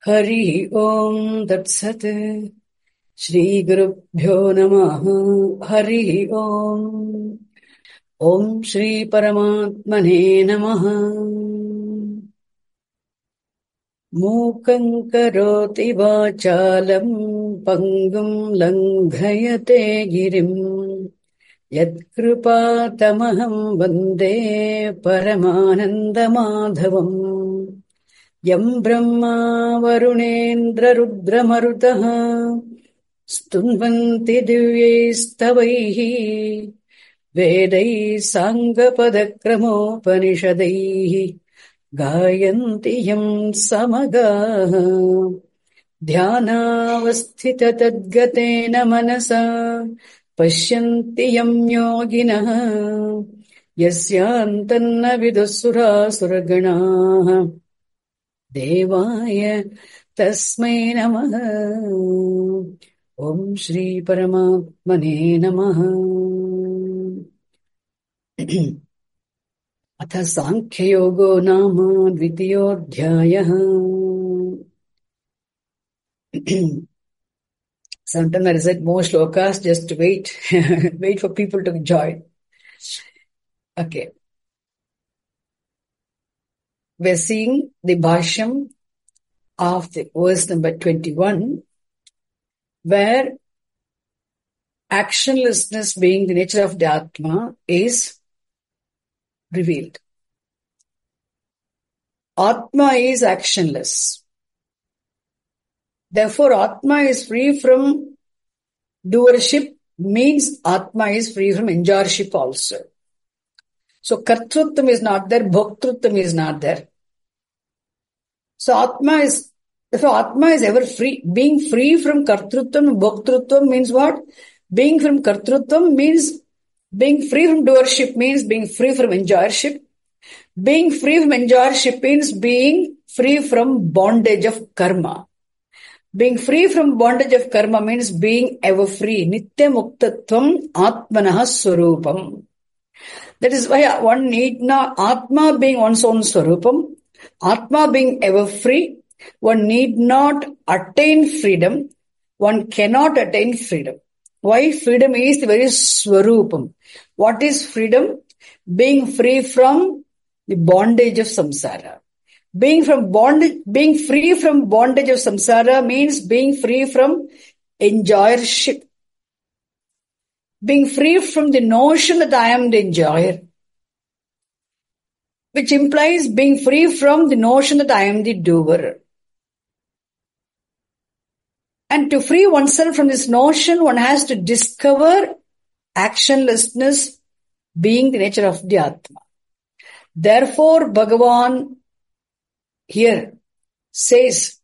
Hari Om Tat Sat. Shri Gurubhyo Namaha. Hari Om. Om Shri Paramatmane Namaha. Mukhaṁ karoti vācālam pangum langhayate girim yat kripātamaham vande paramananda madhavam yam brahma varunendra rudra marutaha stunvanti divyaistavaihi vedai sangapadakramopanishadaihi Gayanti yam samagaha dhyanavasthita tadgatena manasa pashyanti yam yoginaha yasyantanna vidusura suraganaha devaya tasmai namaha. Om Shri Paramatmane namaha. Atha Sankhya Yogo Nama Dvitiyodhyayah. Sometimes I recite more shlokas, just wait, wait for people to join. Okay. We're seeing the Bhashyam of the verse number 21, where actionlessness being the nature of the Atma is revealed. Atma is actionless. Therefore, Atma is free from doership, means Atma is free from enjoyership also. So, Kartrutvam is not there, Bhoktrutvam is not there. So, therefore Atma is ever free. Being free from Kartrutvam, Bhoktrutvam means what? Being from Kartrutvam means being free from doership, means being free from enjoyership. Being free from enjoyership means being free from bondage of karma. Being free from bondage of karma means being ever free. Nitya muktatvam atmanaha swarupam. That is why one need not, Atma being one's own swarupam, Atma being ever free, one need not attain freedom. One cannot attain freedom. Why? Freedom is the very swarupam. What is freedom? Being free from the bondage of samsara. Being free from bondage of samsara means being free from enjoyership. Being free from the notion that I am the enjoyer, which implies being free from the notion that I am the doer. And to free oneself from this notion, one has to discover actionlessness being the nature of the Atma. Therefore, Bhagavan here says,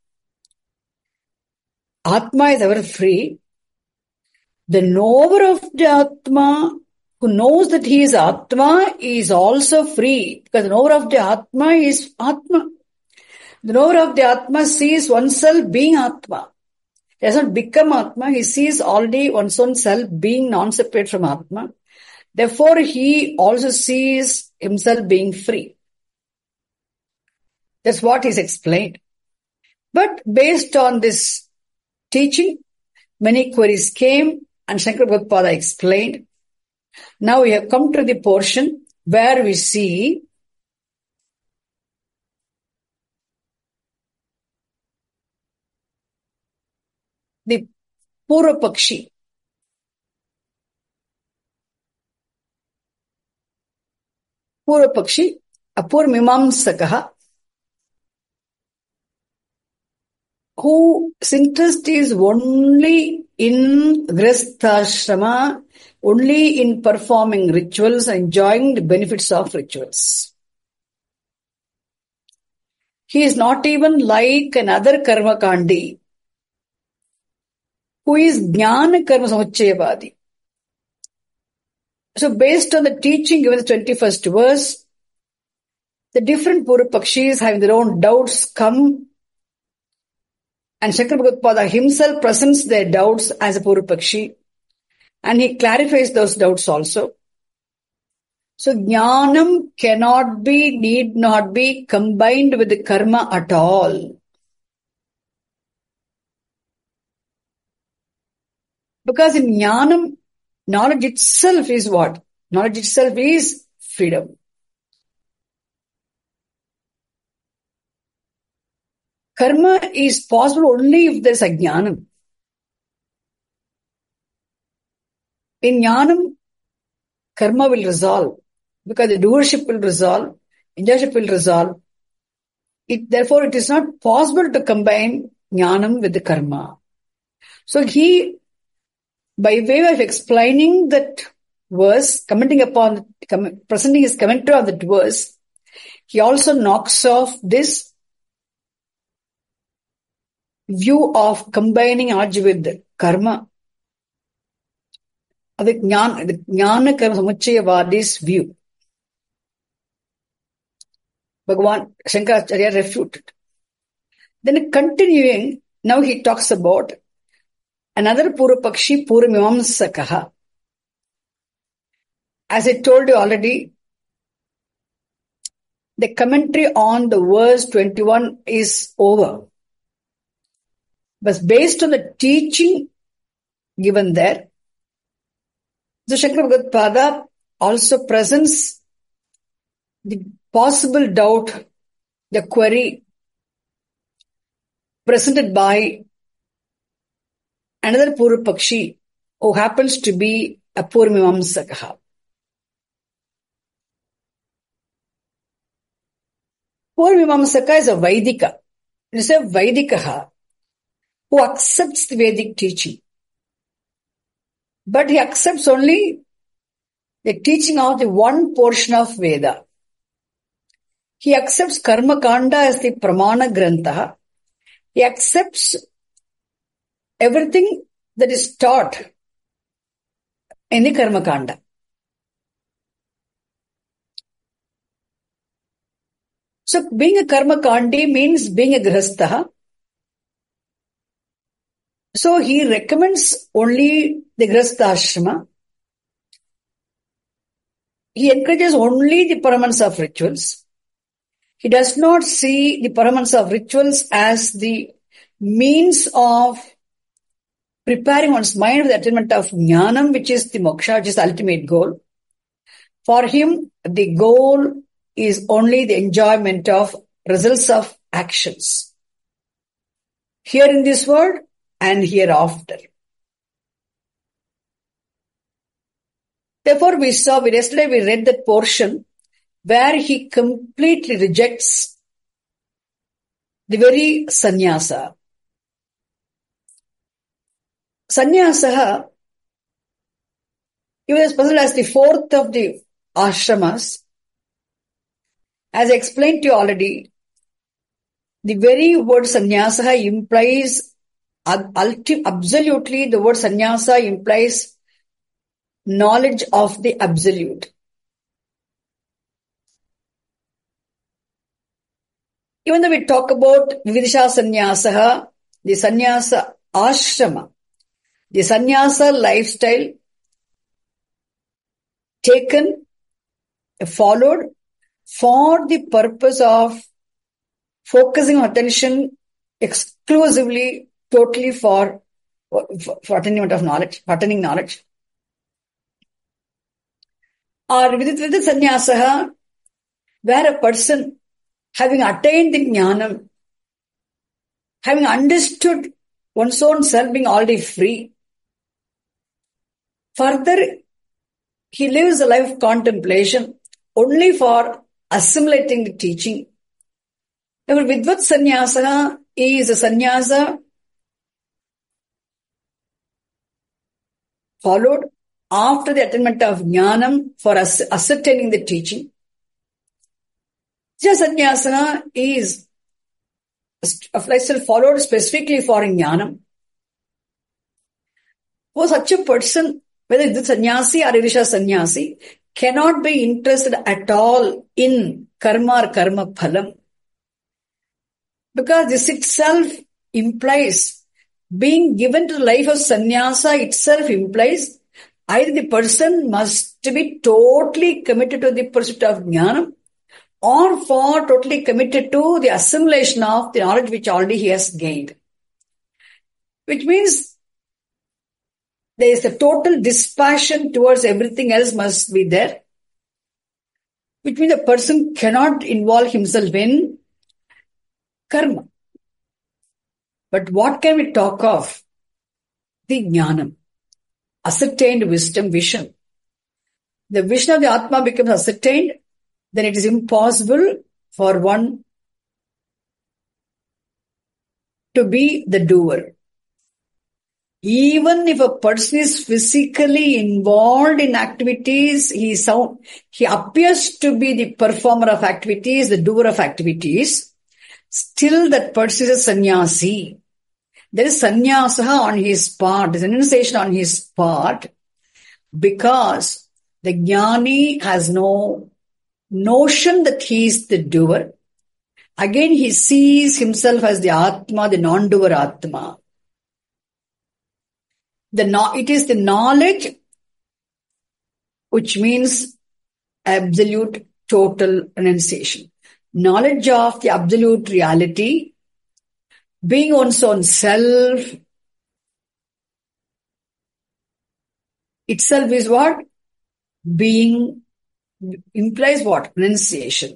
Atma is ever free. The knower of the Atma, who knows that he is Atma, is also free. Because the knower of the Atma is Atma. The knower of the Atma sees oneself being Atma. He does not become Atma. He sees already one's own self being non-separate from Atma. Therefore, he also sees himself being free. That's what is explained. But based on this teaching, many queries came and Shankara Bhagavad explained. Now we have come to the portion where we see the Purva Pakshi. Purva Pakshi, Apurmimamsakaha, whose interest is only in Grihasthashrama, only in performing rituals, enjoying the benefits of rituals. He is not even like another Karmakandi, who is Jnana Karma Samuchayavadi. So based on the teaching given in the 21st verse, the different Purva Pakshis having their own doubts come, and Shankara Bhagavad himself presents their doubts as a Purva Pakshi, and he clarifies those doubts also. So Jnanam cannot be, need not be combined with the karma at all. Because in jnanam, knowledge itself is what? Knowledge itself is freedom. Karma is possible only if there is a jnanam. In jnanam, karma will resolve because the doership will resolve, enjoyship will resolve. Therefore, it is not possible to combine jnanam with the karma. So he, by way of explaining that verse, presenting his commentary on that verse, he also knocks off this view of combining Arjuna with karma. The Jnana Karma Samuchayavadi's view. Bhagavan Shankaracharya refuted. Then continuing, now he talks about another Purvapakshi, Purvamimamsakaha. As I told you already, the commentary on the verse 21 is over. But based on the teaching given there, so Shankara Bhagavad also presents the possible doubt, the query presented by another Purvapakshi who happens to be a Purvamimamsakaha. Purvamimamsaka is a Vaidika. It is a Vaidikaha who accepts the Vedic teaching. But he accepts only the teaching of the one portion of Veda. He accepts Karma Kanda as the Pramana Grantha. He accepts everything that is taught in the Karma Kanda. So being a Karma Kandi means being a Grihastha. So he recommends only the Grihastha Ashrama. He encourages only the paramans of rituals. He does not see the paramans of rituals as the means of preparing one's mind with the attainment of jnanam, which is the moksha, which is the ultimate goal. For him, the goal is only the enjoyment of results of actions. Here in this world and hereafter. Therefore, yesterday we read that portion where he completely rejects the very sannyasa. Sannyasa, he was presented as the fourth of the ashramas. As I explained to you already, the very word sannyasa implies, absolutely the word sannyasa implies knowledge of the absolute. Even though we talk about Vividisha Sannyasa, the sannyasa ashrama, the sannyasa lifestyle taken, followed for the purpose of focusing attention exclusively, totally for attainment of knowledge, attaining knowledge. Or Vidit Sannyasa, where a person having attained the jnanam, having understood one's own self being already free, further he lives a life of contemplation only for assimilating the teaching. Therefore, Vidvat Sannyasa is a sannyasa followed after the attainment of jnanam for ascertaining the teaching. Sannyasa is of lifestyle followed specifically for jnanam. For such a person, whether it's sannyasi or Vividisha sannyasi, cannot be interested at all in karma or karma phalam. Because this itself implies, being given to the life of sannyasa itself implies either the person must be totally committed to the pursuit of jnanam or for totally committed to the assimilation of the knowledge which already he has gained. Which means There is a total dispassion towards everything else must be there, which means a person cannot involve himself in karma. But what can we talk of? The jnanam, ascertained wisdom, vision. The vision of the Atma becomes ascertained, then it is impossible for one to be the doer. Even if a person is physically involved in activities, he appears to be the performer of activities, the doer of activities, still that person is a sannyasi. There is sannyasa on his part, there is renunciation on his part, because the jnani has no notion that he is the doer. Again, he sees himself as the Atma, the non-doer Atma. It is the knowledge which means absolute total renunciation. Knowledge of the absolute reality, being one's own self, itself is what? Being implies what? Renunciation.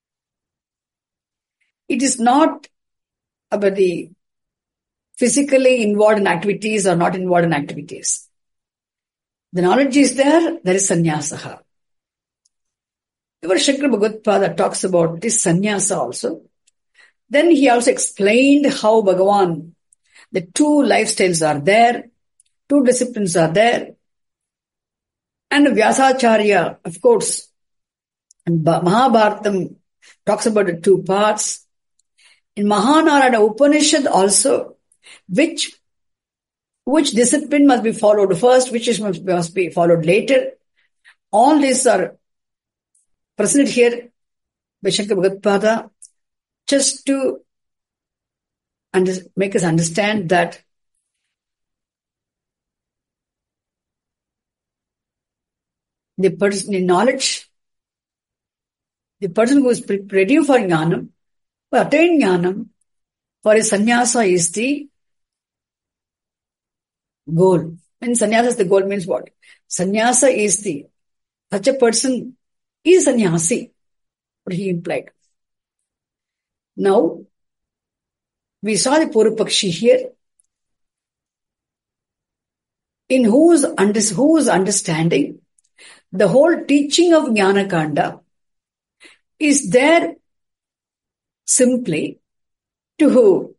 It is not about the physically involved in activities or not involved in activities. The knowledge is there is sannyasaha. Even Shankara Bhagavad talks about this sannyasa also. Then he also explained how Bhagavan, the two lifestyles are there, two disciplines are there. And Vyasacharya, of course, and Mahabharatam talks about the two parts. In Mahanarayana Upanishad also, which discipline must be followed first, which must be followed later. All these are presented here by Shankara Bhagavad just to make us understand that the person in knowledge, the person who is ready for jnanam, who attain jnanam, for his sannyasa is the goal. When sannyasa is the goal means what? Sannyasa is such a person is sannyasi, what he implied. Now, we saw the Purvapakshi here, in whose understanding the whole teaching of Jnanakanda is there simply to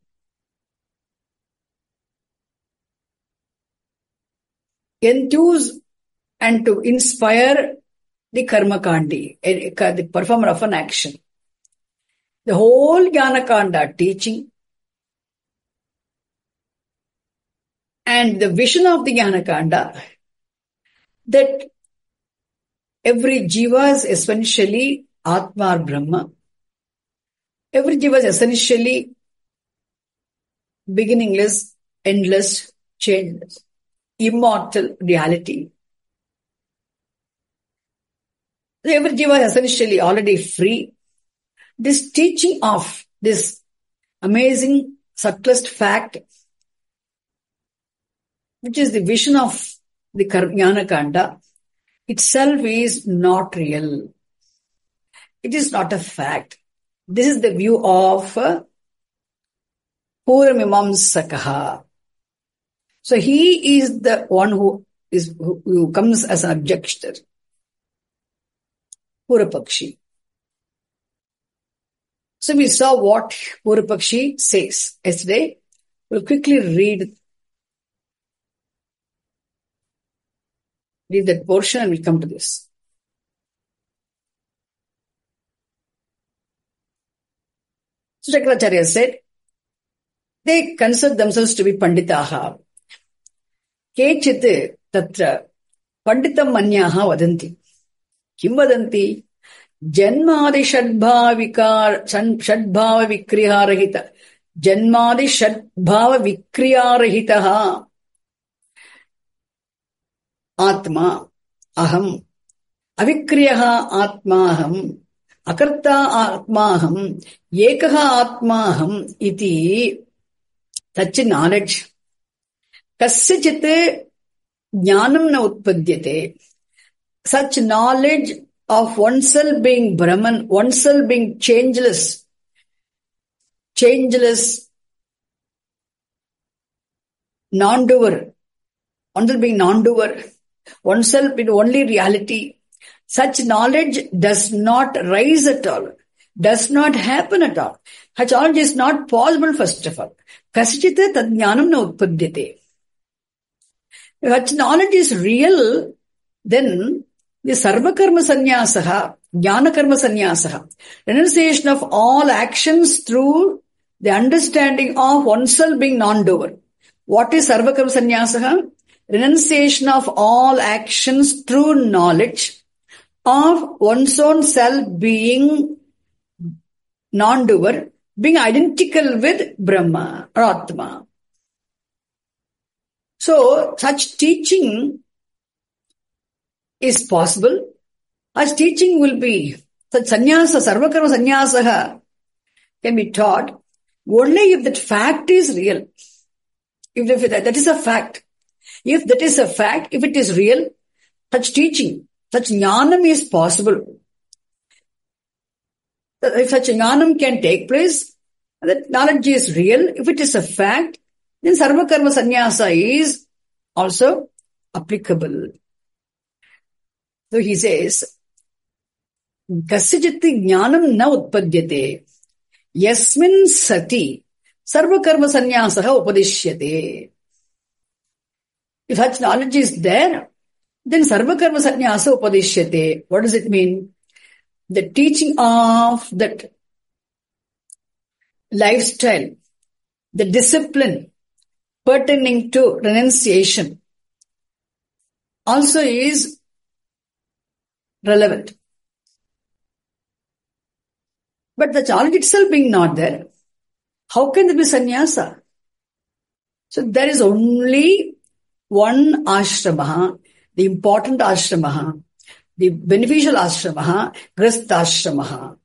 enthuse and to inspire the karmakandi, the performer of an action. The whole Jnanakanda teaching and the vision of the Jnanakanda that every jiva is essentially Atma or Brahma. Every jiva is essentially beginningless, endless, changeless, immortal reality. Every jiva is essentially already free. This teaching of this amazing, subtlest fact, which is the vision of the Jnanakanda, itself is not real. It is not a fact. This is the view of Puramimamsakaha. So he is the one who comes as an objector. Purvapakshi. So we saw what Purvapakshi says yesterday. We'll quickly read that portion and we'll come to this. So Shankaracharya said, they consider themselves to be Panditaha. Kechit tatra Panditam manyaha vadanti. Kim vadanti? Janmadi shadbhava vikriyarahita. Janmadi shadbhava vikriyarahitaha. Atma aham. Avikriyaha atma aham. Akarta atma aham. Yekaha atma aham. Iti. Such knowledge. Kasyachit jnanam na utpadyate. Such knowledge of oneself being Brahman, oneself being changeless, non-doer, oneself being non-doer, oneself in only reality. Such knowledge does not rise at all, does not happen at all. Such knowledge is not possible, first of all. Kasachita tad jnanam na utpadyate. If such knowledge is real, then the sarva karma sannyasaha, jnana karma sannyasaha, renunciation of all actions through the understanding of oneself being non-doer. What is sarva karma sannyasaha? Renunciation of all actions through knowledge of one's own self being non-doer, being identical with Brahma or Atma. So, such teaching is possible. As teaching will be, such sannyasa, sarvakarma sannyasaha can be taught only if that fact is real. If that is a fact. If that is a fact, if it is real, such teaching, such jnanam is possible. If such jnanam can take place, that knowledge is real. If it is a fact, then sarva karma sannyasa is also applicable. So he says, Kasijati jnanam na utpadyate, yasmin sati sarva karma sannyasaha upadishyate. If such knowledge is there, then sarva karma sannyasa upadishyate. What does it mean? The teaching of that lifestyle, the discipline pertaining to renunciation also is relevant. But the knowledge itself being not there, how can there be sannyasa? So there is only one ashrama, the important ashrama, the beneficial ashrama, grihastha ashrama.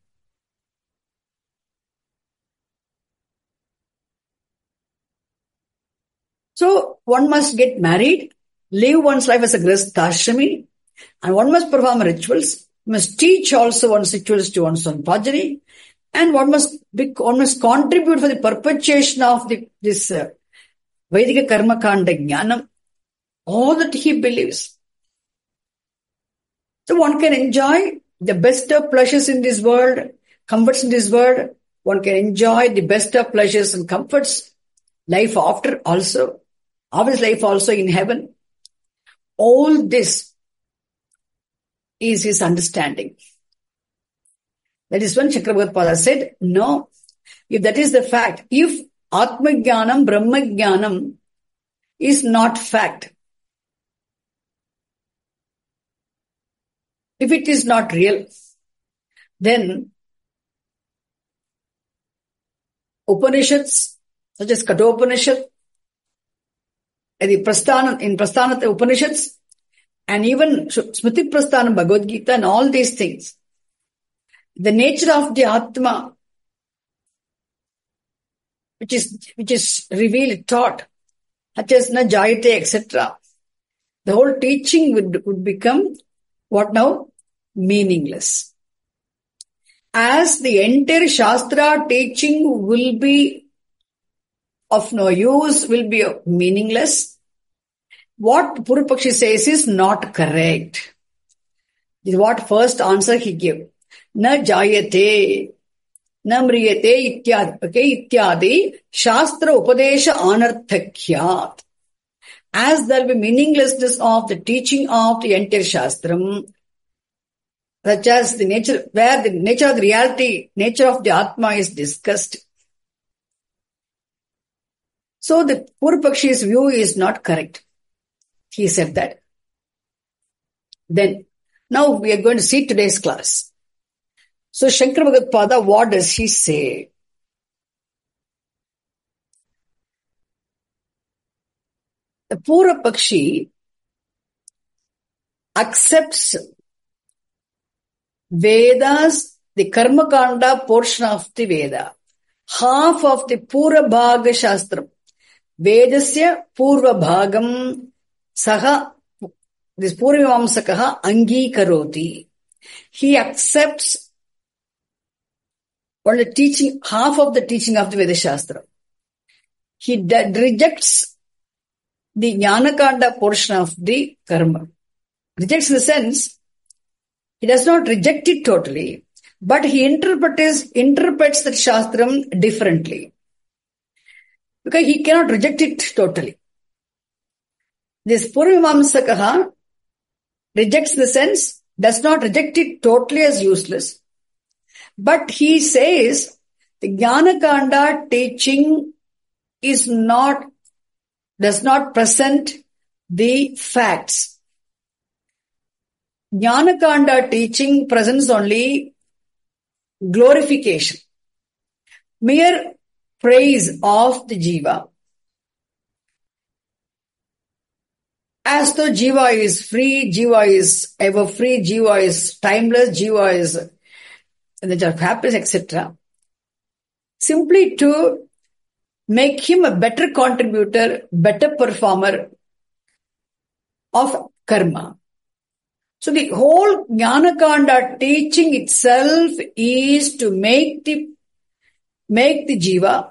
So one must get married, live one's life as a grihastha ashrami, and one must perform rituals, must teach also one's rituals to one's own progeny, and one must contribute for the perpetuation of this Vedika Karma Kanda Jnanam, all that he believes. So one can enjoy the best of pleasures in this world, comforts in this world. One can enjoy the best of pleasures and comforts, life after also, always life also in heaven. All this is his understanding. That is when Chakravarti said, no, if that is the fact, if Atma Jnanam, Brahma Jnanam is not fact, if it is not real, then Upanishads, such as Kathopanishad, in Prasthana Upanishads, and even Smriti Prasthanam Bhagavad Gita and all these things, the nature of the Atma, which is revealed, taught, such as na jayate, etc. The whole teaching would become what now? Meaningless. As the entire Shastra teaching will be of no use, will be meaningless, what Purvapakshi says is not correct. This is what first answer he gave. Na jayate, na mriyate ityadi. Okay, ityadi, Shastra Upadesha anarthakyat. As there will be meaninglessness of the teaching of the entire Shastram, such as the nature, where the nature of the reality, nature of the Atma is discussed. So the Purvapakshi's view is not correct. He said that. Then, now we are going to see today's class. So Shankara Bhagavad-pada, what does he say? The Purvapakshi accepts Vedas, the Karma Kanda portion of the Veda, half of the Purva Bhaga Shastram. Vedasya Purva Bhagam Saha this Purvamamsakaha Angikaroti. He accepts only teaching, half of the teaching of the Veda Shastra. He rejects the Jnanakanda portion of the karma. Rejects in the sense, he does not reject it totally, but he interprets the Shastram differently. Because he cannot reject it totally. This Purvamamsakaha rejects the sense, does not reject it totally as useless, but he says the Jnanakanda teaching does not present the facts. Jnanakanda teaching presents only glorification, mere praise of the Jiva. As though Jiva is free, Jiva is ever free, Jiva is timeless, Jiva is in the nature of happiness, etc. Simply to make him a better contributor, better performer of karma. So the whole Jnanakanda teaching itself is to make the Jiva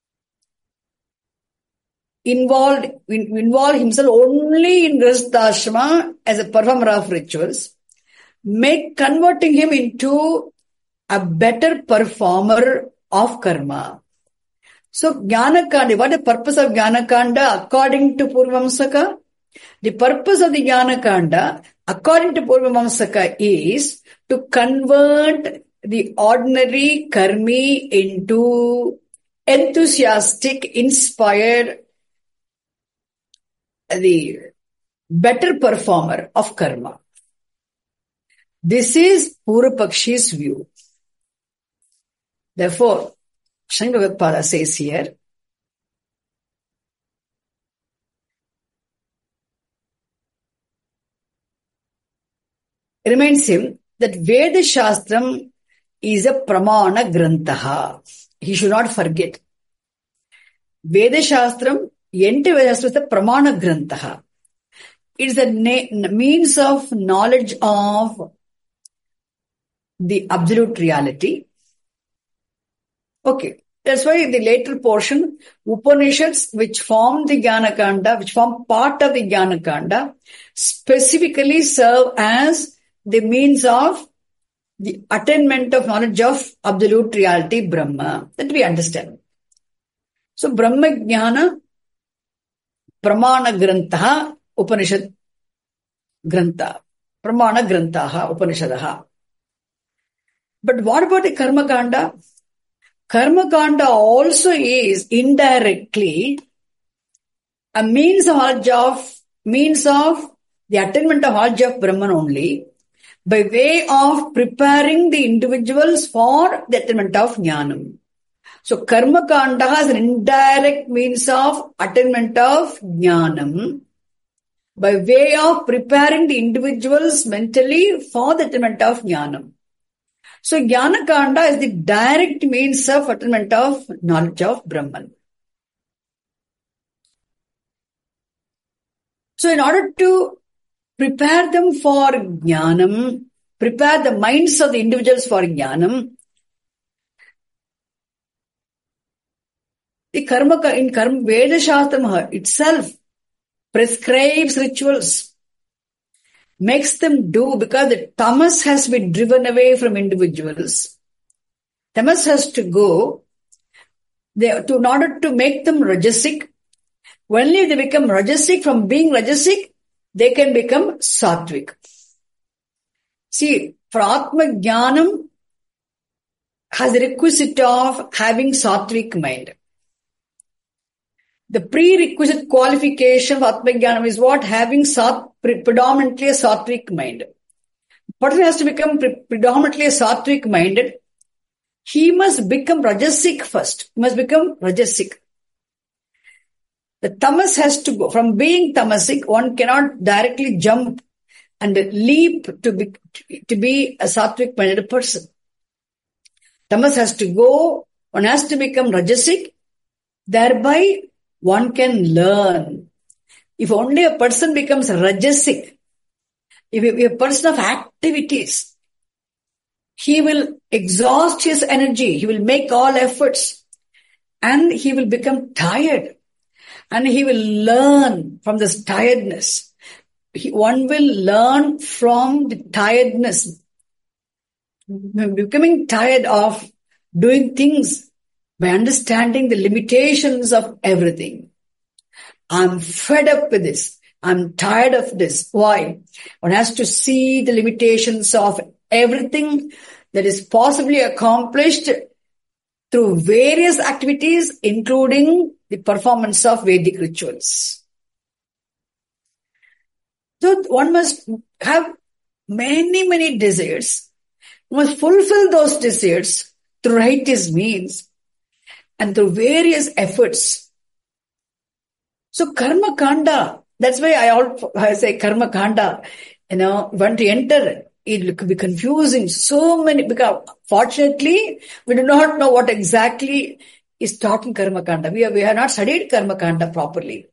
involve himself only in Grihastha as a performer of rituals, converting him into a better performer of karma. So Jnanakanda, what is the purpose of Jnanakanda according to Purvamamsaka? The purpose of the Jnanakanda according to Purvamamsaka is to convert the ordinary karmi into enthusiastic, inspired, the better performer of karma. This is Purvapakshi's view. Therefore, Srimad Bhagavad says here, reminds him that Veda Shastram is a pramana grantaha. He should not forget. Veda Shastram, entire Veda Shastram is a pramana grantaha. It is a means of knowledge of the absolute reality. Okay. That's why in the later portion, Upanishads, which form the Jnanakanda, which form part of the Jnanakanda, specifically serve as the means of the attainment of knowledge of absolute reality, Brahma. That we understand. So, Brahma Jnana, Pramana Grantaha, Upanishad Grantha. Pramana Grantaha, Upanishadaha. But what about the Karma Kanda? Karma Kanda also is indirectly a means of the attainment of knowledge of Brahman only, by way of preparing the individuals for the attainment of Jnanam. So Karma Kanda has an indirect means of attainment of Jnanam by way of preparing the individuals mentally for the attainment of Jnanam. So Jnana Kanda is the direct means of attainment of knowledge of Brahman. So in order to prepare them for Jnanam, prepare the minds of the individuals for Jnanam, the Veda Shastram itself prescribes rituals, makes them do, because the tamas has been driven away from individuals. Tamas has to go in order to make them rajasic. Only if they become rajasic, from being rajasic, they can become sattvic. See, for Atma Jnanam has the requisite of having sattvic mind. The prerequisite qualification of Atma Jnanam is what? Having predominantly a sattvic mind. The person has to become predominantly a sattvic minded. He must become rajasic first. He must become rajasic. The tamas has to go. From being tamasic, one cannot directly jump and leap to be a sattvic minded person. Tamas has to go. One has to become rajasic. Thereby, one can learn. If only a person becomes rajasic, If a person of activities, he will exhaust his energy, he will make all efforts, and he will become tired, and he will learn from this tiredness. One will learn from the tiredness, becoming tired of doing things by understanding the limitations of everything. I'm fed up with this. I'm tired of this. Why? One has to see the limitations of everything that is possibly accomplished through various activities, including the performance of Vedic rituals. So one must have many, many desires. One must fulfill those desires through righteous means and through various efforts. So karma kanda, that's why I say karma kanda, when to enter, it could be confusing. So many, because fortunately, we do not know what exactly is taught in karma kanda. We have not studied karma kanda properly.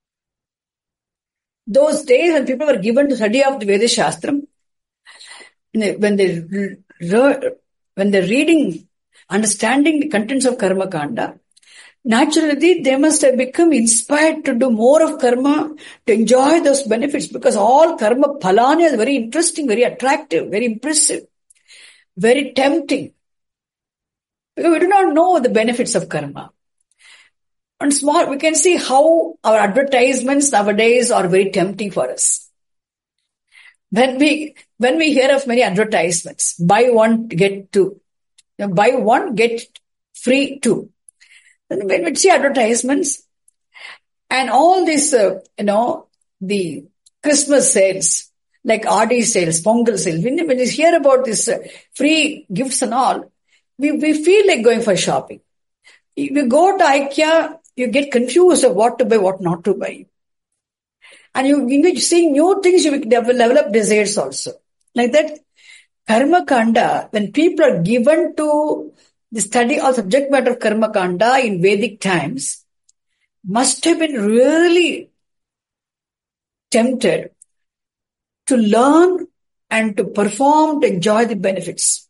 Those days when people were given to study of the Veda Shastram, when they're reading, understanding the contents of karma kanda, naturally, they must have become inspired to do more of karma, to enjoy those benefits, because all karma phalani is very interesting, very attractive, very impressive, very tempting. Because we do not know the benefits of karma. And we can see how our advertisements nowadays are very tempting for us. When we hear of many advertisements, buy one, get two, buy one, get free two. When we see advertisements and all this, the Christmas sales, like RD sales, Pongal sales, when you hear about this free gifts and all, we feel like going for shopping. If you go to IKEA, you get confused of what to buy, what not to buy. And you see new things, you will develop desires also. Like that, karma kanda, when people are given to the study of subject matter of karma kanda in Vedic times, must have been really tempted to learn and to perform, to enjoy the benefits.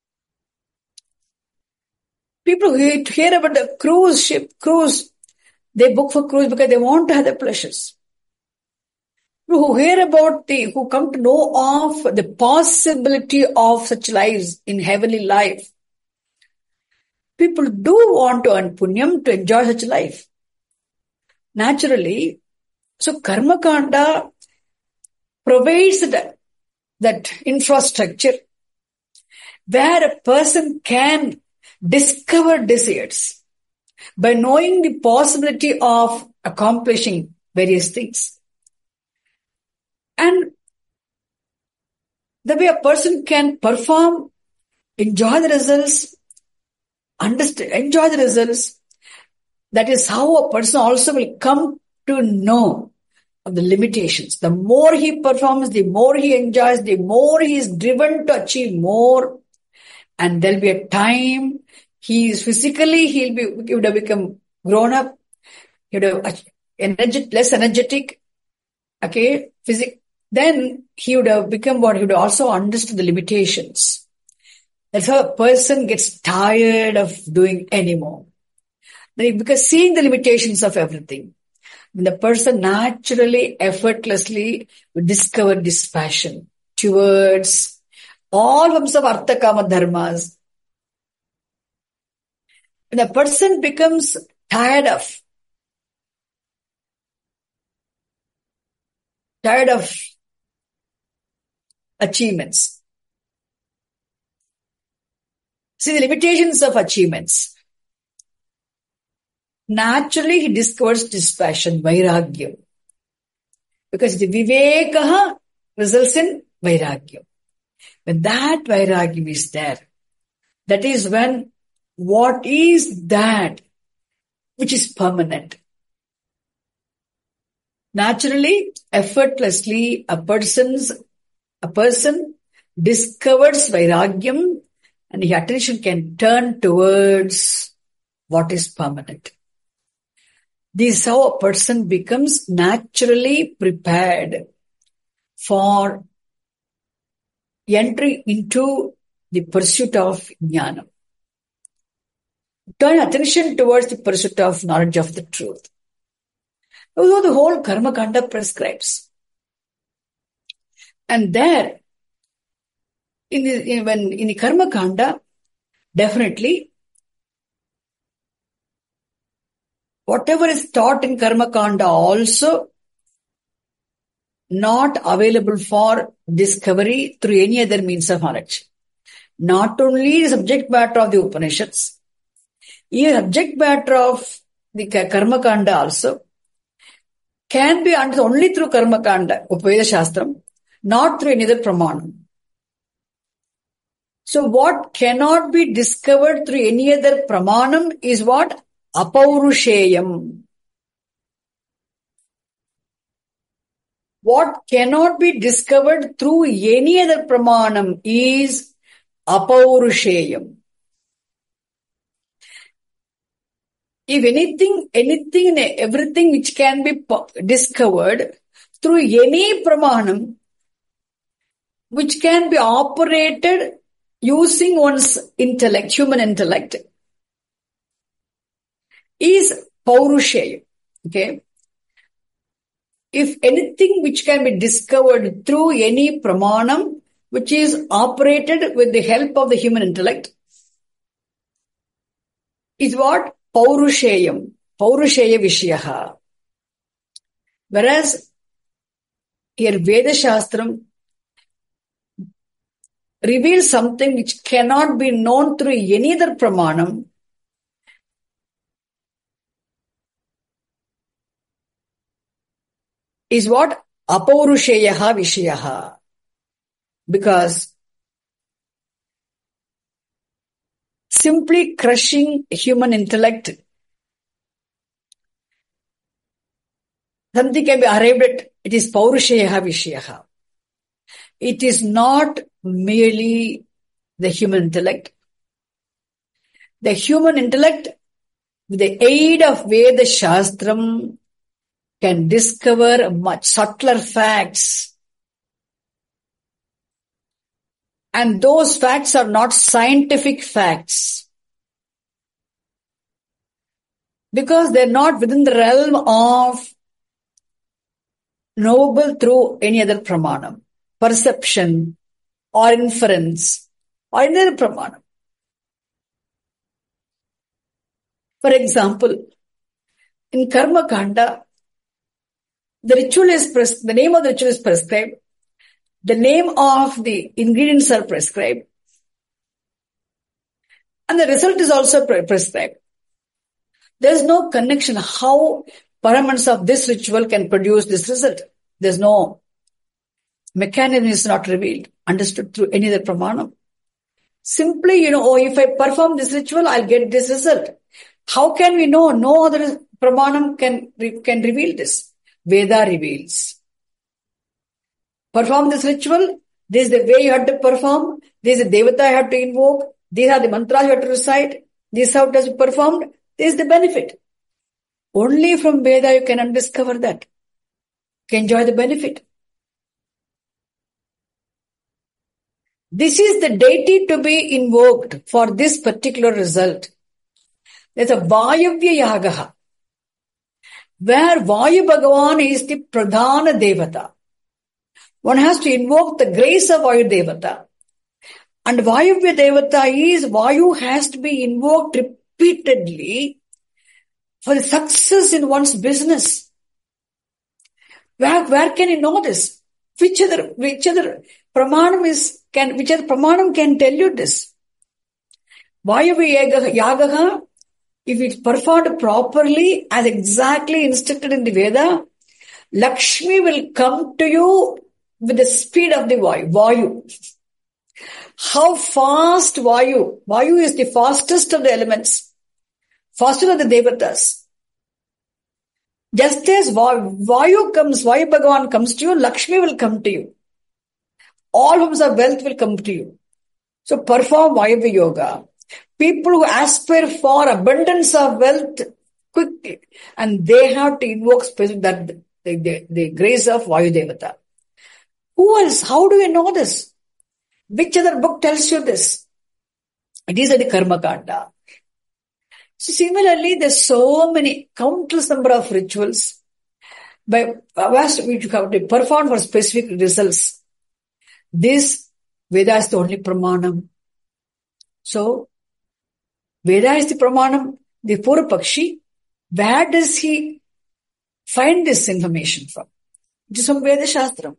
People who hear about the cruise, they book for cruise because they want to have the pleasures. People who hear about who come to know of the possibility of such lives in heavenly life, people do want to earn punyam to enjoy such life. Naturally, so karma kanda provides that infrastructure where a person can discover desires by knowing the possibility of accomplishing various things. And the way a person can perform, enjoy the results, enjoy the results, that is how a person also will come to know of the limitations. The more he performs, the more he enjoys, the more he is driven to achieve more. And there'll be a time he would have become grown up, he would have less energetic, okay, then he would have become what he would also understood the limitations. That's how a person gets tired of doing anymore. Because seeing the limitations of everything, when the person naturally, effortlessly will discover this passion towards all forms of artha kama dharmas. When a person becomes tired of achievements, see the limitations of achievements, naturally he discovers this passion, vairagyam. Because the vivekaha results in vairagyam. When that vairagyam is there, that is when what is that which is permanent. Naturally, effortlessly, a person discovers vairagyam and his attention can turn towards what is permanent. This is how a person becomes naturally prepared for entry into the pursuit of jnana. Turn attention towards the pursuit of knowledge of the truth. Although the whole karma kanda prescribes. And there, in the karma kanda, definitely, whatever is taught in karma kanda also not available for discovery through any other means of knowledge. Not only the subject matter of the Upanishads, even subject matter of the karma kanda also can be understood only through karma kanda, Upaveda Shastram, not through any other pramanam. So what cannot be discovered through any other pramanam is what? Apaurusheyam. What cannot be discovered through any other pramanam is apaurusheyam. If everything which can be discovered through any pramanam, which can be operated using one's intellect, human intellect, is paurusheyam. Okay? If anything which can be discovered through any pramanam, which is operated with the help of the human intellect, is what? Paurusheyam. Paurusheya Vishayaha. Whereas here Veda Shastram reveals something which cannot be known through any other pramanam, is what? Apaurusheyaha Vishayaha. Because simply crushing human intellect, something can be arrived at, it is Paurusheyaha Vishayaha. It is not merely the human intellect. The human intellect, with the aid of Veda Shastram, can discover much subtler facts. And those facts are not scientific facts. Because they're not within the realm of knowable through any other pramanam, perception, or inference, or any other pramanam. For example, in Karma Kanda, the name of the ritual is prescribed, the name of the ingredients are prescribed, and the result is also prescribed. There is no connection how paramount of this ritual can produce this result. There's no mechanism is not revealed, understood through any other pramanam. Simply, if I perform this ritual, I'll get this result. How can we know? No other pramanam can reveal this. Veda reveals. Perform this ritual. This is the way you have to perform. This is the devata you have to invoke. These are the mantras you have to recite. This is how it has to be performed. This is the benefit. Only from Veda you can discover that. You can enjoy the benefit. This is the deity to be invoked for this particular result. There's a Vayavya Yagaha, where Vayu Bhagavan is the Pradhana Devata. One has to invoke the grace of Vayu Devata. And Vayavya Devata is, Vayu has to be invoked repeatedly for the success in one's business. Where can you know this? Which other pramanam can tell you this? Vayavya Yagaha, if it's performed properly as exactly instructed in the Veda, Lakshmi will come to you with the speed of the Vayu. How fast Vayu? Vayu is the fastest of the elements, faster of the Devatas. Just as Vayu Bhagavan comes to you, Lakshmi will come to you. All forms of wealth will come to you. So perform Vayavya Yoga. People who aspire for abundance of wealth quickly, and they have to invoke the grace of Vayu Devata. Who else? How do we know this? Which other book tells you this? It is the Karma Kanda. So similarly, there's so many, countless number of rituals by which you have to perform for specific results. This Veda is the only pramanam. So, Veda is the pramanam. The Purvapakshi, where does he find this information from? It is from Veda Shastram.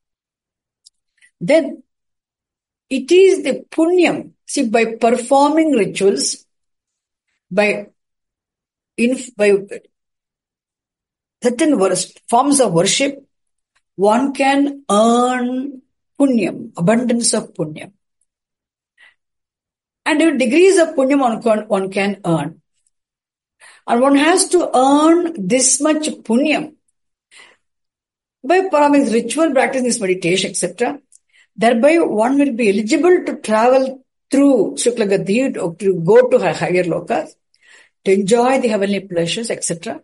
Then, it is the punyam. See, by performing rituals, by certain forms of worship, one can earn punyam, abundance of punyam. And degrees of punyam one can earn. And one has to earn this much punyam by performing ritual, practicing this meditation, etc. Thereby one will be eligible to travel through Shuklagati, or to go to higher lokas, to enjoy the heavenly pleasures, etc.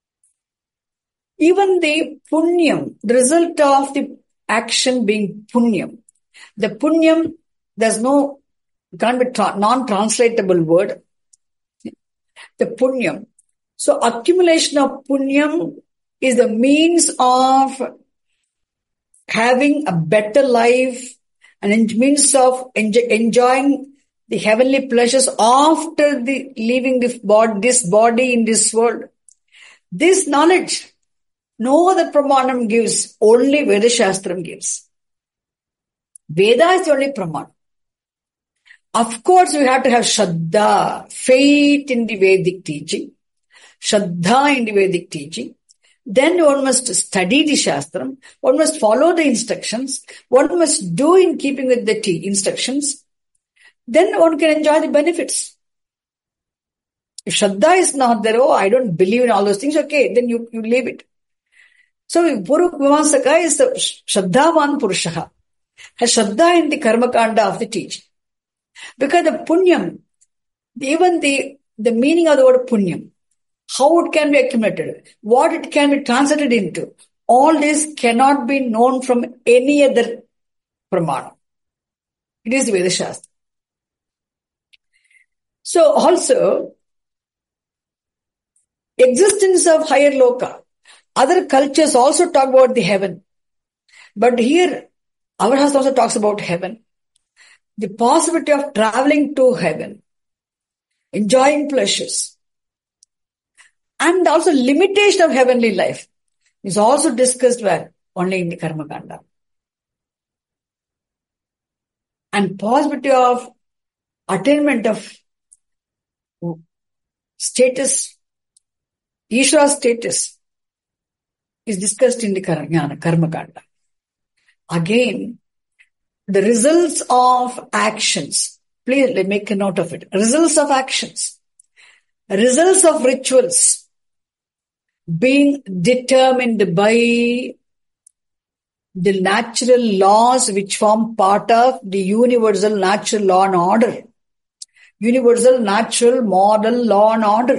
Even the punyam, the result of the action being punyam. The punyam, can't be non-translatable word. The punyam. So accumulation of punyam is the means of having a better life and means of enjoying the heavenly pleasures after leaving this body in this world. This knowledge, no other pramanam gives, only Veda Shastram gives. Veda is the only pramanam. Of course, we have to have Shraddha, faith in the Vedic teaching, Shraddha in the Vedic teaching. Then one must study the Shastram, one must follow the instructions, one must do in keeping with the instructions. Then one can enjoy the benefits. If Shraddha is not there, I don't believe in all those things, okay, then you leave it. So, Purva Vimasaka is the Shraddhavan Purushaha, has Shraddha in the Karma Kanda of the teaching. Because the punyam, even the meaning of the word punyam, how it can be accumulated, what it can be translated into, all this cannot be known from any other pramana. It is the Veda Shastra. So also, existence of higher loka. Other cultures also talk about the heaven. But here, our Shastra also talks about heaven. The possibility of traveling to heaven, enjoying pleasures, and also limitation of heavenly life is also discussed where? Only in the Karma Kanda. And possibility of attainment of status, Ishvara status, is discussed in the Karma Kanda. Again, the results of actions, please make a note of it. Results of actions, results of rituals being determined by the natural laws which form part of the universal natural law and order. Universal natural model law and order.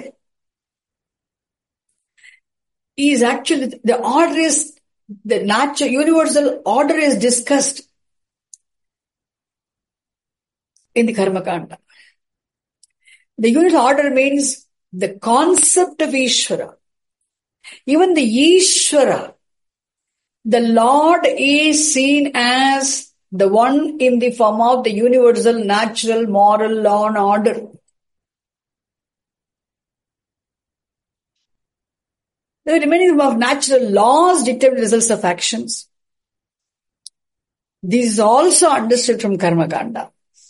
Is actually, the order is, the natural universal order is discussed in the Karma Kanda. The universal order means the concept of Ishvara. Even the Ishvara, the Lord is seen as the one in the form of the universal natural moral law and order. The remaining of natural laws determine results of actions. This is also understood from Karma Kanda.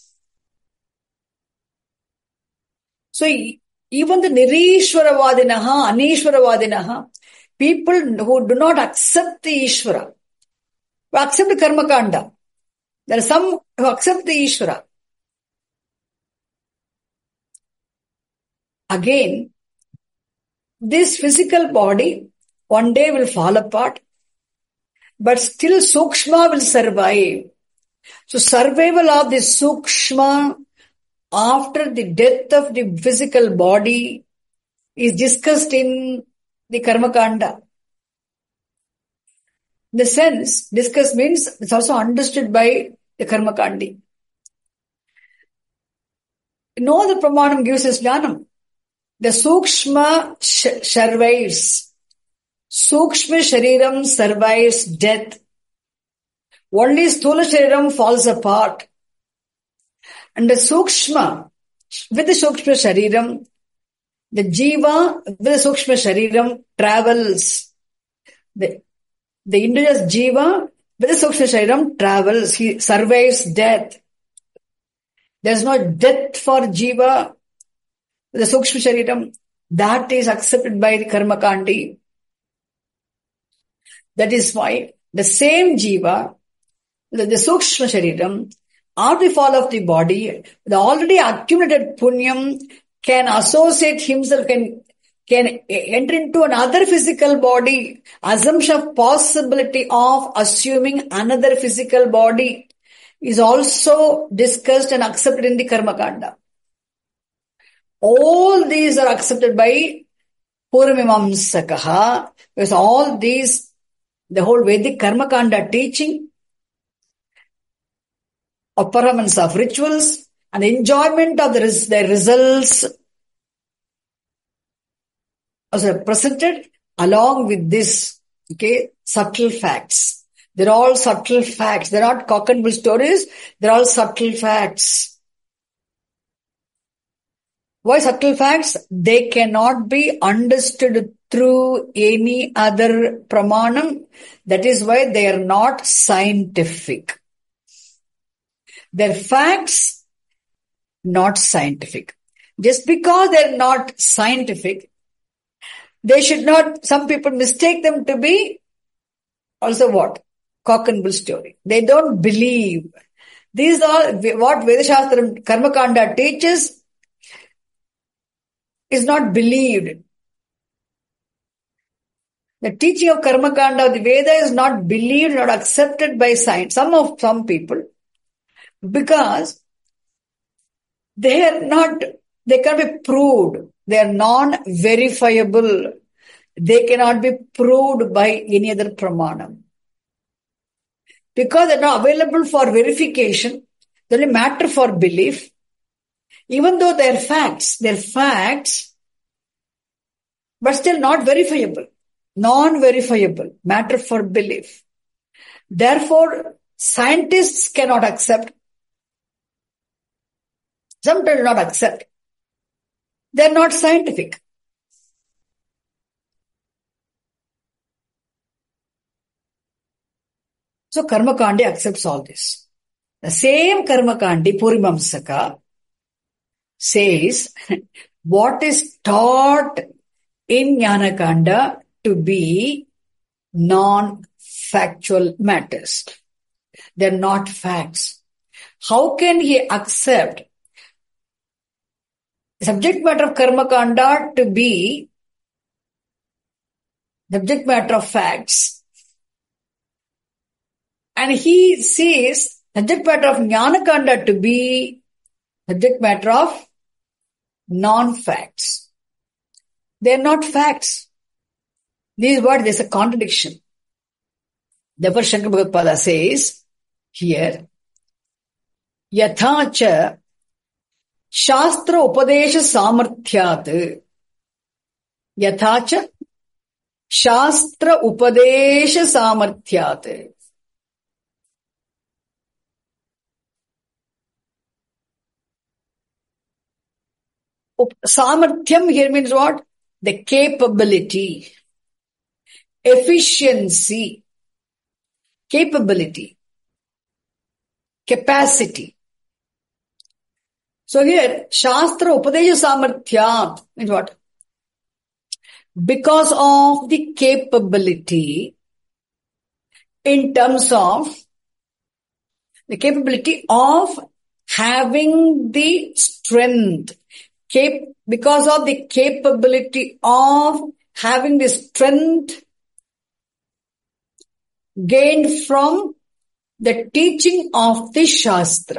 So even the Nirishwaravadinaha, Anishwaravadinaha, people who do not accept the Ishvara, who accept the Karma Kanda. There are some who accept the Ishvara. Again, this physical body one day will fall apart, but still Sukshma will survive. So survival of the Sukshma after the death of the physical body is discussed in the Karma Kanda. In the sense, discuss means it's also understood by the Karmakandi. No other Pramanam gives us Jnanam. The Sukshma survives. Sukshma Shariram survives death. Only Sthula Shariram falls apart. And the Sukshma, with the Sukshma Shariram, the Jiva with the Sukshma Shariram travels. The individual Jiva with the Sukshma Shariram travels. He survives death. There is no death for Jiva with the Sukshma Shariram. That is accepted by the Karmakandi. That is why the same Jiva, the Sukshma Shariram, after the fall of the body, the already accumulated punyam can associate himself, can enter into another physical body. Assumption of possibility of assuming another physical body is also discussed and accepted in the Karmakanda. All these are accepted by Purvamimamsakaha, because all these, the whole Vedic Karmakanda teaching of performance of rituals and enjoyment of their results also presented along with this, subtle facts. They're all subtle facts. They're not cock and bull stories. They're all subtle facts. Why subtle facts? They cannot be understood through any other pramanam. That is why they are not scientific. They're facts, not scientific. Just because they're not scientific, they should not, some people mistake them to be also what? Cock and bull story. They don't believe. These are what Vedashastra Karmakanda teaches is not believed. The teaching of Karmakanda of the Veda is not believed, not accepted by science. Some people, because they can't be proved. They are non-verifiable. They cannot be proved by any other pramanam. Because they are not available for verification, they only matter for belief. Even though they're facts, but still not verifiable. Non-verifiable, matter for belief. Therefore, scientists cannot accept. Sometimes not accept. They're not scientific. So Karmakandi accepts all this. The same Karmakandi, Purvamimamsaka, says what is taught in Jnanakanda to be non-factual matters. They're not facts. How can he accept the subject matter of Karmakanda to be subject matter of facts? And he sees subject matter of Jnanakanda to be subject matter of non-facts. They're not facts. This is what there's a contradiction. Therefore, Shankara Bhagavad says here, Yathacha Shastra Upadesha Samarthyat. Yathacha Shastra Upadesha Samarthyat. Samarthyam here means what? The capability, efficiency, capability, capacity. So here, Shastra Upadesha Samarthyam means what? Because of the capability in terms of the capability of having the strength, because of the capability of having the strength gained from the teaching of the Shastra.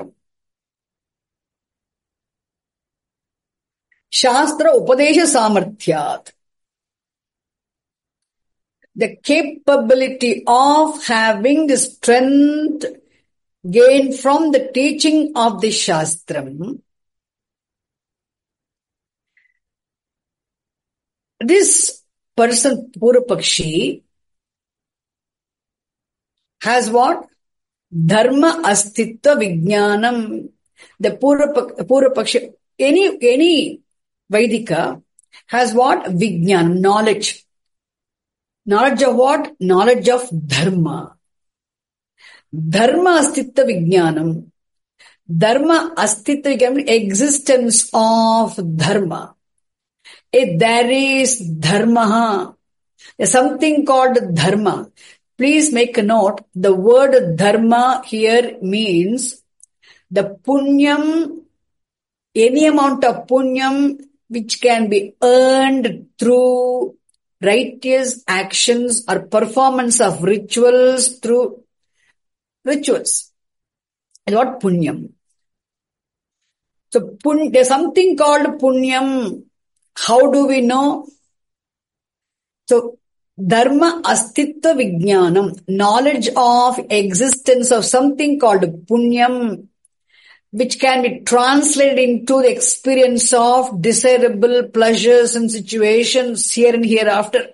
Shastra Upadesha Samarthyat. The capability of having the strength gain from the teaching of the Shastram, this person, Purvapakshi, has what? Dharma Astitva Vijnanam. The Purvapakshi, any Vaidika has what? Vijnanam, knowledge. Knowledge of what? Knowledge of Dharma. Dharma Astitva Vijnanam. Dharma Astitva Vijnanam, existence of Dharma. If there is Dharma, there's something called Dharma. Please make a note. The word Dharma here means the punyam, any amount of punyam which can be earned through righteous actions or performance of rituals through rituals. Is what punyam. So there's something called punyam. How do we know? So Dharma Astitva Vijnanam, knowledge of existence of something called punyam, which can be translated into the experience of desirable pleasures and situations here and hereafter.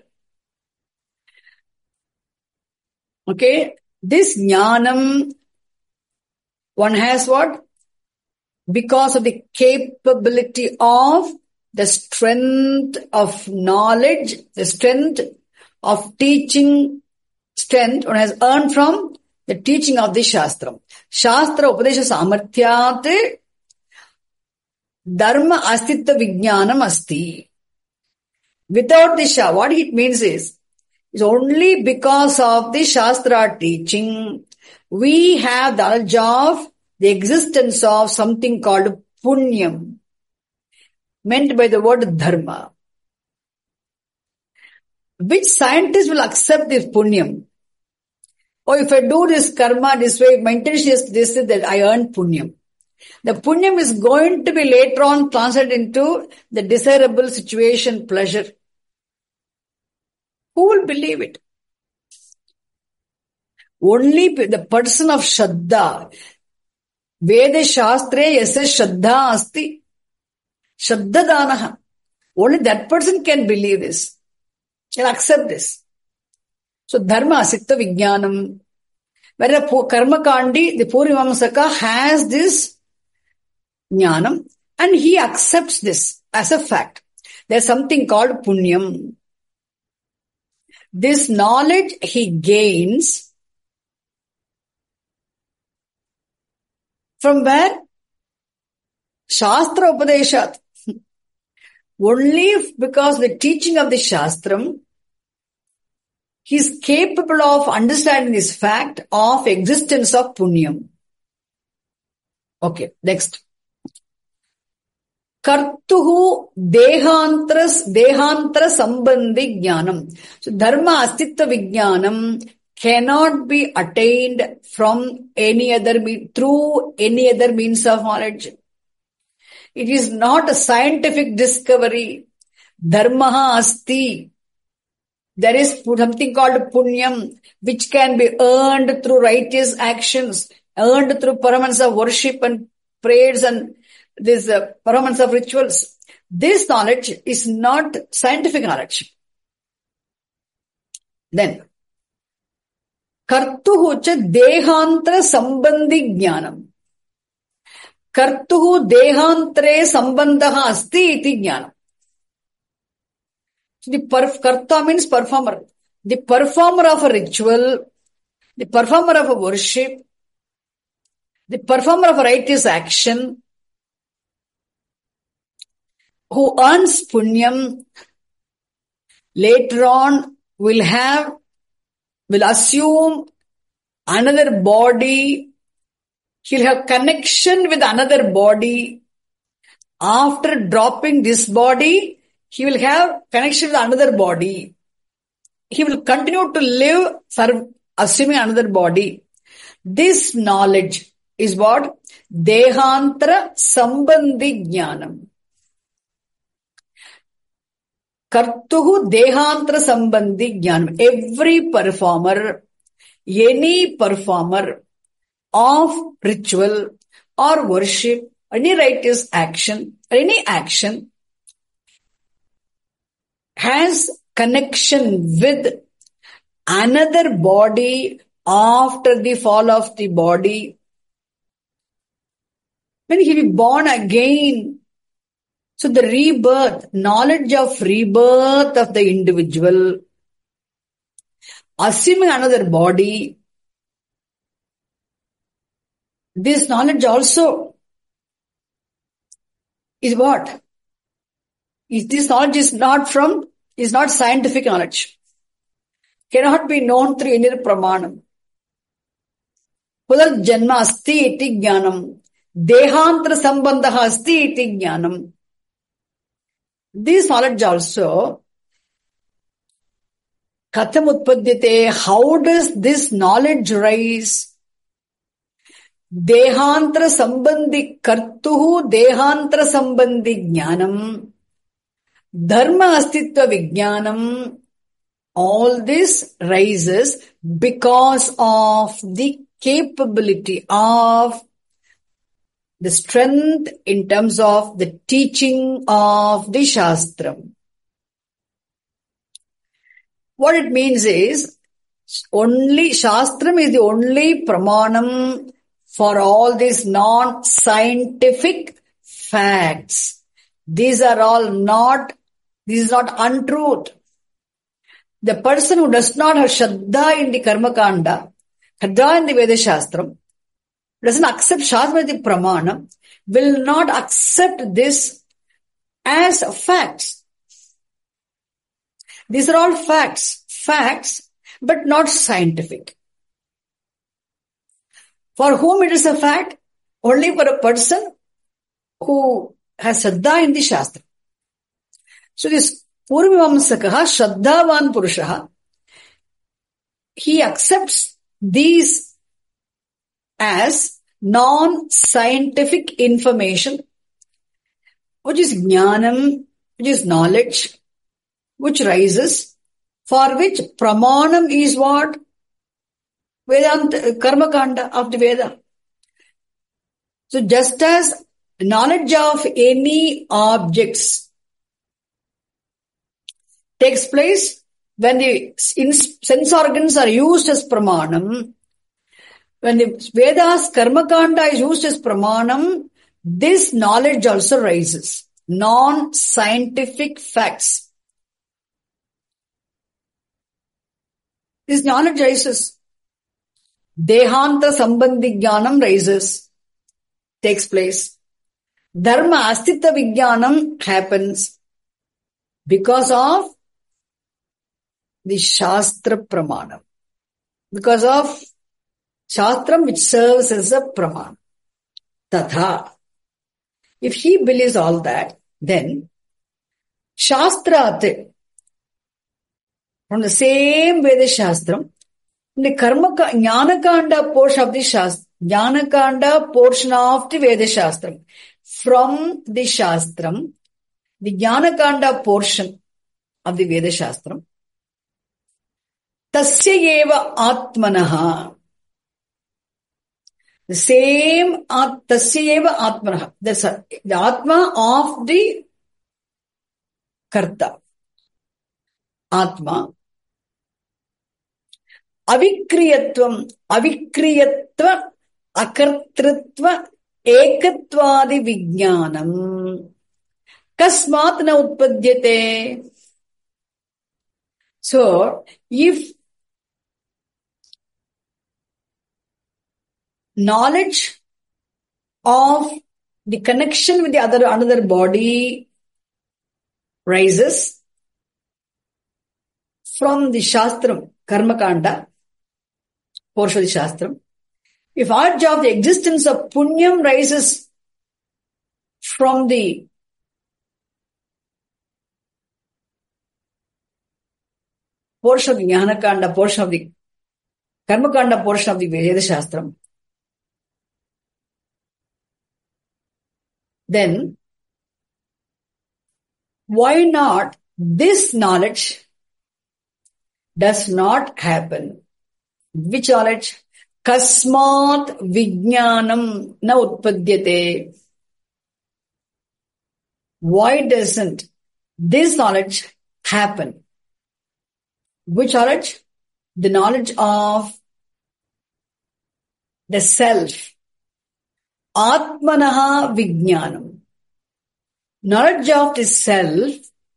Okay, this jnanam, one has what? Because of the capability of the strength of knowledge, the strength of teaching, strength one has earned from the teaching of the Shastram. Shastra Upadesha Samarthyat Dharma Astitva Vijnanam Asti. Without the Shastra, what it means is, it's only because of the Shastra teaching, we have the knowledge of the existence of something called punyam, meant by the word dharma. Which scientist will accept this punyam? Oh, if I do this karma this way, my intention is this, that I earn punyam. The punyam is going to be later on translated into the desirable situation, pleasure. Who will believe it? Only the person of Shraddha. Veda Shastre yasa Shraddha asti. Shraddha danaha. Only that person can believe this, can accept this. So Dharma Astitva Vijnanam. Where the Karma Kandi, the Purvamamsaka has this jnanam and he accepts this as a fact. There's something called punyam. This knowledge he gains from where? Shastra Upadeshat. Only because the teaching of the Shastram, he is capable of understanding this fact of existence of punyam. Okay, next. Kartuhu dehantara sambandhi jnanam. So Dharma Astitva Vijnanam cannot be attained from through any other means of knowledge. It is not a scientific discovery. Dharma asti. There is something called punyam, which can be earned through righteous actions, earned through performance of worship and prayers and this performance of rituals. This knowledge is not scientific knowledge. Then, kartuhu cha dehantara sambandhi jnanam. Kartuhu dehantare sambandaha asti iti jnanam. The karta means performer. The performer of a ritual, the performer of a worship, the performer of a righteous action, who earns punyam, later on will assume another body. He'll have connection with another body. After dropping this body, he will have connection with another body. He will continue to live, assuming another body. This knowledge is what? Dehantara sambandhi jnanam. Kartuhu dehantara sambandhi jnanam. Every performer, any performer, of ritual or worship, any righteous action, any action has connection with another body after the fall of the body, when he will be born again. So the rebirth, knowledge of rebirth of the individual, assuming another body, this knowledge also is what? This knowledge is not scientific knowledge. Cannot be known through any pramanam. Pudal janma asti iti jnanam. Dehantra sambandha asti iti jnanam. This knowledge also, katham utpadyate, how does this knowledge rise? Dehantra sambandhi kartuhu dehantra sambandhi jnanam. Dharma astitva vijnanam. All this rises because of the capability of the strength in terms of the teaching of the Shastram. What it means is, only Shastram is the only pramanam for all these non-scientific facts. This is not untruth. The person who does not have Shraddha in the Karma Kanda, Shraddha in the Veda Shastram, doesn't accept Shastra as the Pramanam, will not accept this as facts. These are all facts, but not scientific. For whom it is a fact? Only for a person who has Shraddha in the Shastra. So this Purvamamsakaha Shraddhavan Purushaha, he accepts these as non-scientific information, which is jnanam, which is knowledge, which rises, for which pramanam is what? Vedanta, Karma Kanda of the Veda. So just as knowledge of any objects takes place when the sense organs are used as pramanam, when the Vedas Karma Kanda is used as pramanam, this knowledge also rises. Non-scientific facts. This knowledge rises. Dehanta sambandhi jnanam rises, takes place. Dharma astitva vijnanam happens because of the Shastra Pramanam. Because of Shastram which serves as a Pramanam. Tatha. If he believes all that, then Shastrat, from the same Veda Shastram, the Jnanakanda portion of the Shastram, Jnanakanda portion of the Veda Shastram, from the Shastram, the Jnanakanda portion of the Veda Shastram, Tasya eva atmanaha. The same Tasya eva atmanaha. That's the Atma of the Karta. Atma. Avikriyatvam, avikriyatva, akartritva, ekatvadi vijnanam. Kasmat na utpadyate. So, if knowledge of the connection with the another body rises from the Shastram, Karma Kanda, portion of the Shastram. If urge of the existence of Punyam rises from the portion of the Jnana Kanda, portion of the Karma Kanda, portion of the Veda Shastram, then why not this knowledge does not happen? Which knowledge? Kasmat vijnanam na utpadyate. Why doesn't this knowledge happen? Which knowledge? The knowledge of the self. Atmanaha vijnanam. Knowledge of the self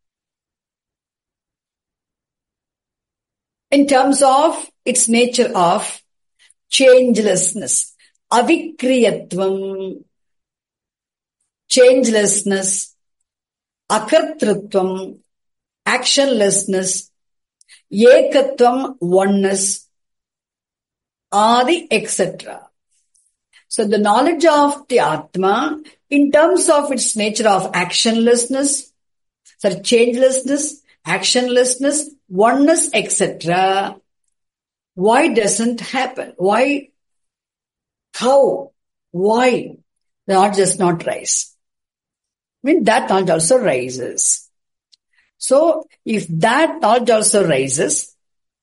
in terms of its nature of changelessness. Avikriyatvam. Changelessness. Akartrutvam. Actionlessness. Ekatvam, oneness, Adi, etc. So the knowledge of the Atma in terms of its nature of actionlessness, changelessness, actionlessness, oneness, etc. Why doesn't happen? Why? How? Why? The knowledge does not rise. I mean, that knowledge also rises. So, if that knowledge also rises,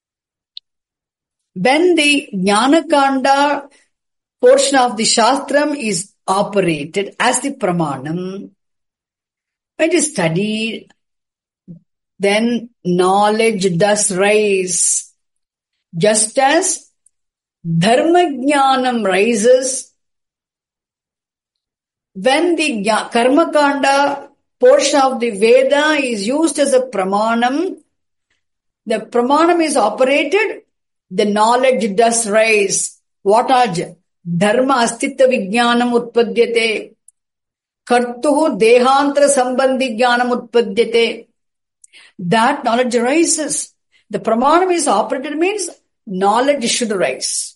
when the Jnanakanda portion of the Shastram is operated as the Pramanam, when it is studied, then knowledge does rise. Just as Dharma Jnanam rises, when the Karmakanda portion of the Veda is used as a Pramanam, the Pramanam is operated, the knowledge does rise. What are Dharma Astitva Vijnanam Utpadyate, Kartuhu Dehantara Sambandhi Jnanam Utpadyate. That knowledge rises. The Pramanam is operated means knowledge should rise.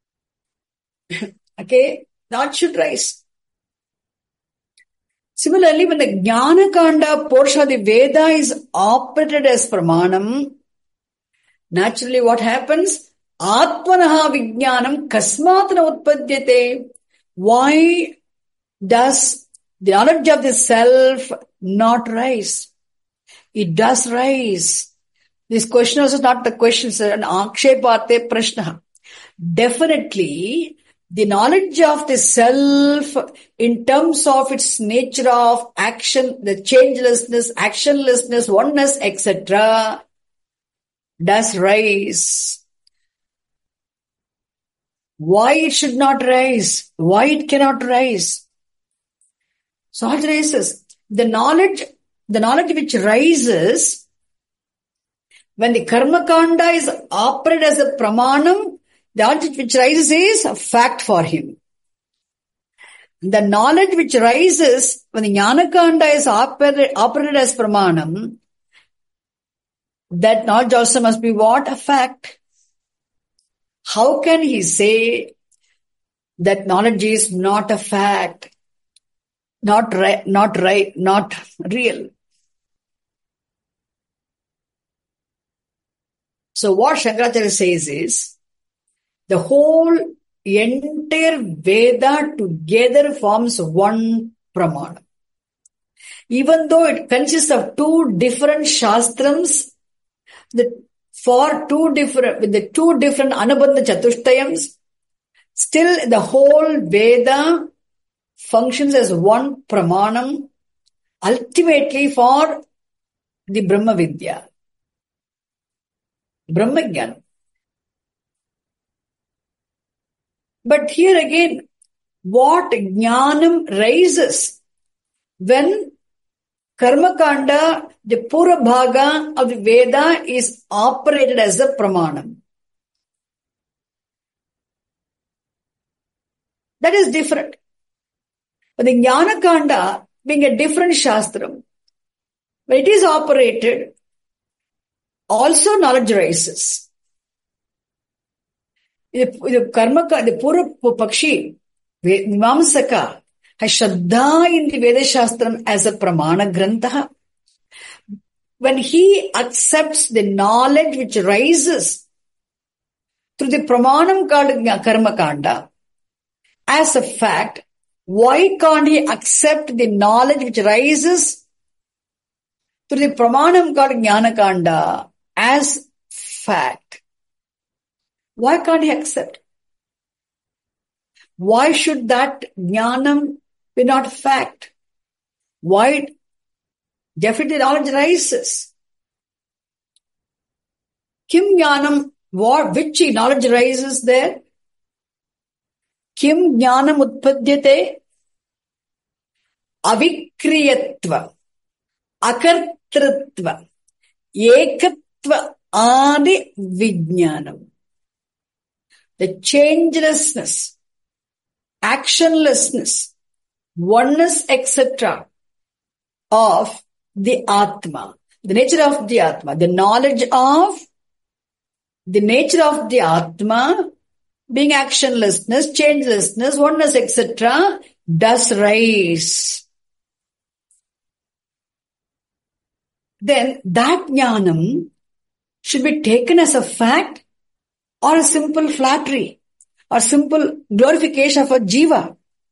Okay, that should rise. Similarly, when the Jnanakanda portion of the Veda is operated as Pramanam, naturally what happens? Atmanaha Vijnanam Kasmatana Utpadyate. Why does the knowledge of the self not rise? It does rise. This question also is not the question, sir. An akshepate prashna. Definitely, the knowledge of the self in terms of its nature of action, the changelessness, actionlessness, oneness, etc. does rise. Why it should not rise? Why it cannot rise? So it rises. The knowledge which rises when the Karmakanda is operated as a Pramanam, the knowledge which rises is a fact for him. The knowledge which rises when the Jnanakanda is operated as Pramanam, that knowledge also must be what? A fact. How can he say that knowledge is not a fact, not real? So what Shankaracharya says is, the whole entire Veda together forms one Pramana. Even though it consists of two different Shastrams, with the two different Anubandha Chatushtayams, still the whole Veda functions as one Pramanam, ultimately for the Brahma Vidya, Brahma Jnana. But here again, what Jnanam raises when Karmakanda, the Pura Bhaga of the Veda is operated as a Pramanam. That is different. But the Jnanakanda, being a different Shastram, when it is operated, also knowledge rises. The Karmaka, the Pura Pakshi, Mimamsaka, has Shraddha in the Veda Shastram as a Pramana Grantha. When he accepts the knowledge which rises through the Pramanam called Karmakanda as a fact, why can't he accept the knowledge which rises through the Pramanam called Jnanakanda as fact? Why can't he accept? Why should that jnanam be not fact? Why? Definitely knowledge rises. Kim jnanam, which knowledge rises there? Kim jnanam utpadyate? Avikriyatva, akartrutva, ekatva adi vijnanam. The changelessness, actionlessness, oneness, etc. of the Atma, the nature of the Atma, the knowledge of the nature of the Atma being actionlessness, changelessness, oneness, etc. does rise. Then that jnanam should be taken as a fact or a simple flattery or simple glorification of a jiva.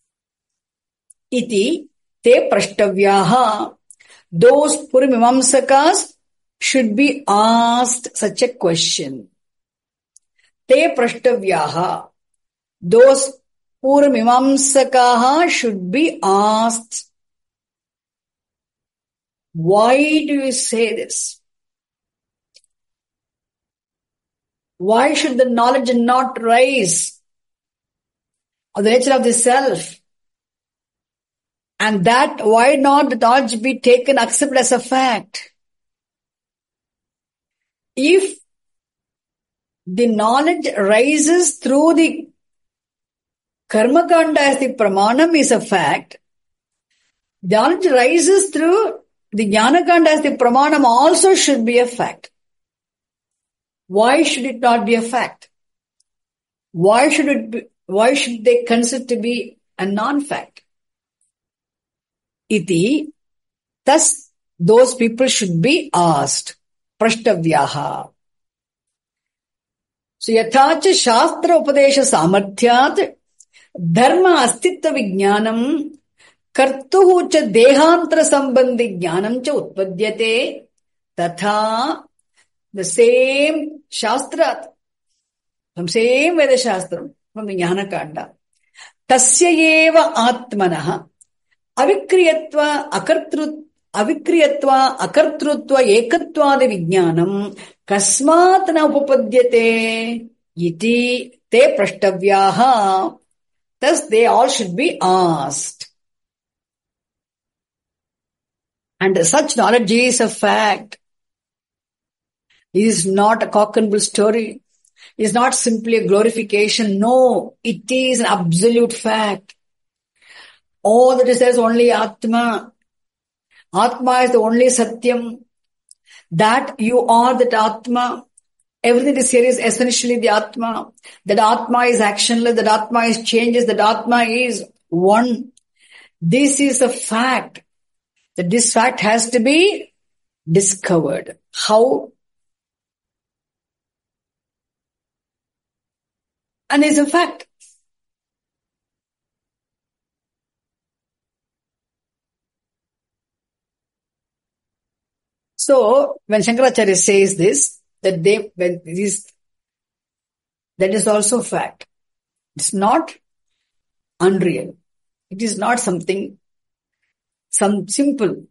Iti te prashtavyaha. Those Purimimamsakas should be asked such a question. Te prashtavyaha. Those Purimimamsakaha should be asked. Why do you say this? Why should the knowledge not rise of the nature of the self? And that, why not the knowledge be taken, accepted as a fact? If the knowledge rises through the karma kanda as the pramanam is a fact, the knowledge rises through the jnana kanda as the pramanam also should be a fact. Why should it not be a fact? Why should they consider to be a non-fact? Iti, thus those people should be asked. Prashtavyaha. So yathacha shastra upadesha samarthyat dharma astitva vijnanam kartuhu cha dehantara sambandhi jnanam cha utpadyate tatha. The same shastra, from same Veda Shastra, from the Jnana Kanda. Tasya eva atmanaha avikriyatva akartrutva ekatvadi vijnanam kasmat na upapadyate iti te prashtavyaha. Thus they all should be asked. And such knowledge is a fact. It is not a cock and bull story. It is not simply a glorification. No, it is an absolute fact. All that is there is only Atma. Atma is the only Satyam. That you are that Atma. Everything that is here is essentially the Atma. That Atma is actionless. That Atma is changeless. That Atma is one. This is a fact. That this fact has to be discovered. How? And it's a fact. So, when Shankaracharya says this, that is also fact. It's not unreal. It is not some simple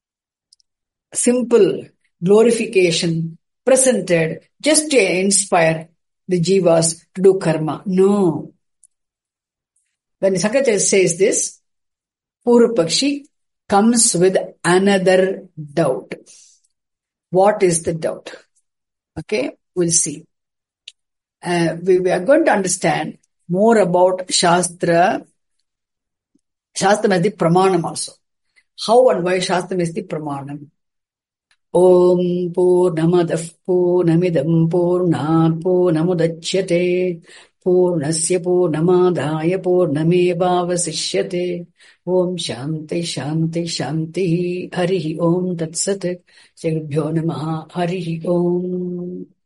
glorification presented just to inspire the jivas to do karma. No. When Shankaracharya says this, Purvapakshi comes with another doubt. What is the doubt? Okay, we'll see. We are going to understand more about Shastra as the Pramanam also. How and why Shastra is the Pramanam. Om Purnamadav Purnamidam Purnat Purnamudachyate Purnasya Purnamadaya Purnamevavasishyate. Om Shanti Shanti Shanti. Harihi Om Tat Sat. Shri Gurubhyo Namaha. Harihi Om.